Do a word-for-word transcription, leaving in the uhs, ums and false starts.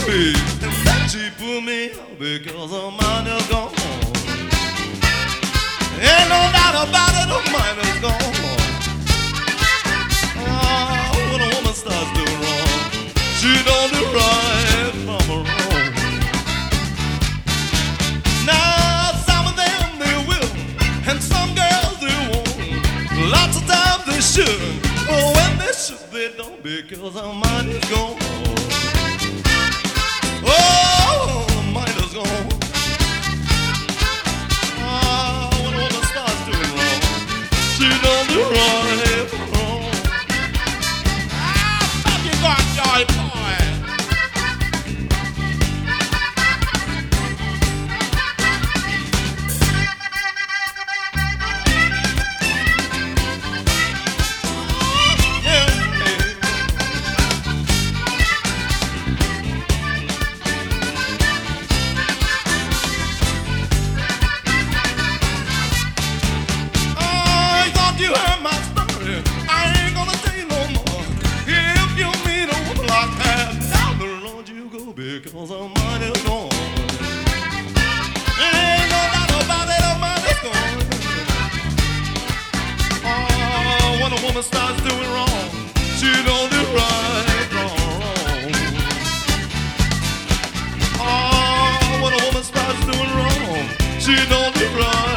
baby. And that she put me out because her mind is gone. Ain't no doubt about it, her mind is gone. Oh, when a woman starts doing wrong, she don't do right from wrong. Now some of them they will, and some girls they won't. Lots of times they should. Oh, when they should, they don't, because her mind is gone. Oh, her mind is gone. Ah, when a woman starts doing wrong, she don't do right from wrong. Ah, stop your goddamn boy. You heard my story, I ain't gonna tell you no more. If you meet a woman like that, down the road you go, because her mind is gone. Ain't no doubt about it, her mind is gone. Oh, when a woman starts doing wrong, she don't do right, wrong. Oh, when a woman starts doing wrong, she don't do right.